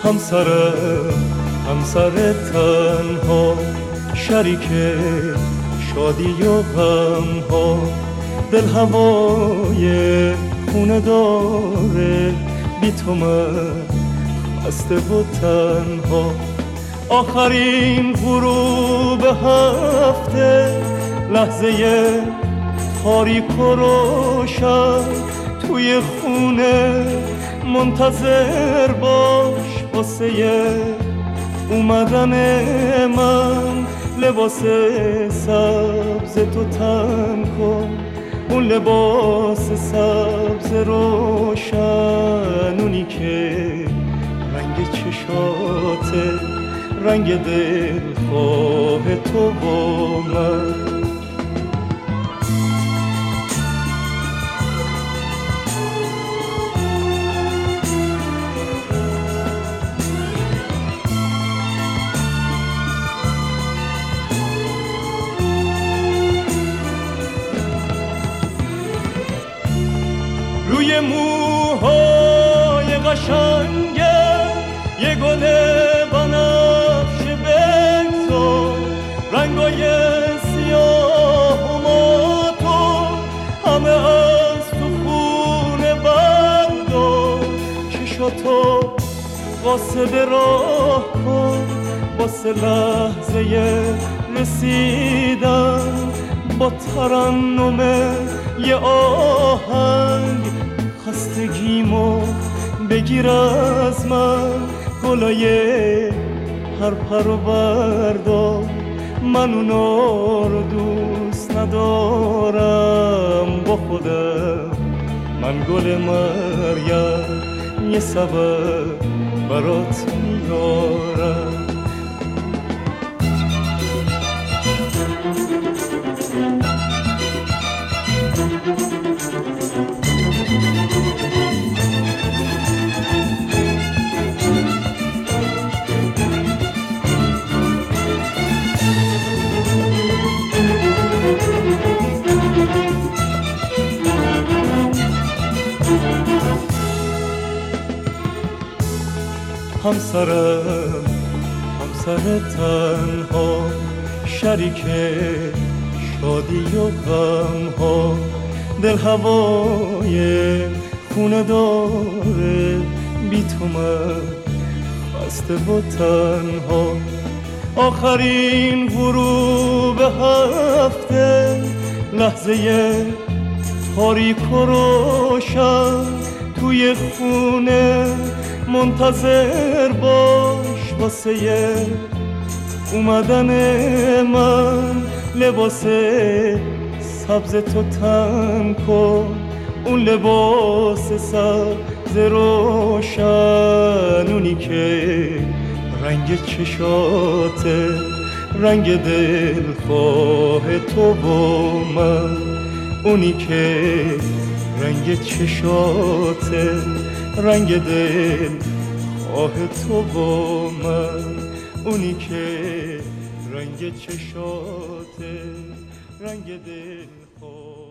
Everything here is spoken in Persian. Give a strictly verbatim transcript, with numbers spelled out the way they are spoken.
همسرم همسر تنها، شریک شادی و غم ها، دل هوای خونه داره، بی تو من خسته و تنها. آخرین غروب هفته، لحظه تاریک و روشن، توی خونه منتظر باش واسه اومدن من. لباس سبز تو تن کن، اون لباس سبز روشن، اونی که رنگ چشاته، رنگ دلخواه تو و من. روی موهای قشنگه یه گل بنفشه بگذار، رنگای سیاه و ماتو همه از تو خونه بردار. چشاتو قاصد راه کن واسه لحظه رسیدن، با ترنم یه آهنگ خستگیمو بگیر از من. گلای هر پر و بردار، من اونا رو دوست ندارم با خودم. من گل مریم یه سبب برات میارم. همسرم همسر تنها، شریک شادی و غم ها، دل هوای خونه داره، بی تو من خسته و تنها. آخرین غروب هفته، لحظه تاریک و روشن، توی خونه منتظر باش واسه اومدن من. لباس سبز تو تن کن، اون لباس سبز روشن، اونی که رنگ چشاته، رنگ دلخواه تو و من. اونی که رنگ چشاته، رنگ دلخواه تو و من. اونی که رنگ چشاته، رنگ دلخواه